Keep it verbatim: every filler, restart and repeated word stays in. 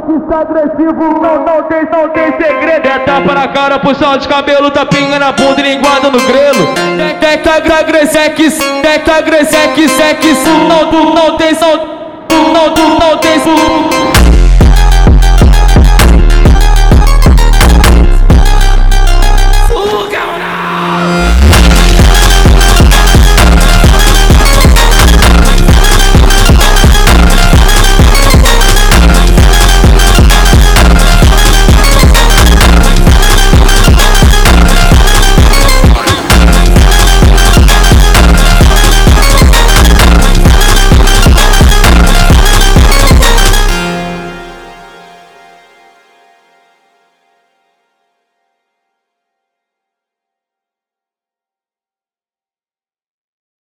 sexista agressivo, não, não tem, não tem segredo. É tapa na cara, puxão de cabelo, tapinha na bunda e linguada no grelo. Teca agressex, teca agressex, sexo, não, tu não tem, não, tu não, tu não tem.